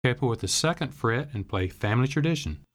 Couple with the second fret and play Family Tradition.